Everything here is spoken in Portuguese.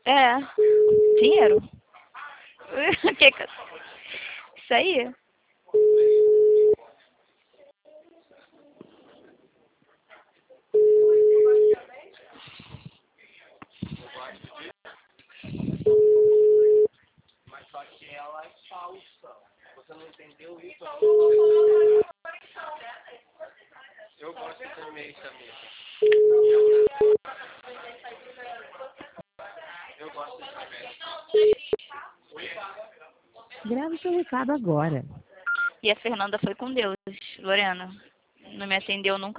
É. Dinheiro. Isso aí. Mas só que ela é falsa. Você não entendeu isso? Eu gosto de também, Samir. Eu gosto de também. Grave seu recado agora. E a Fernanda foi com Deus, Lorena. Não me atendeu nunca.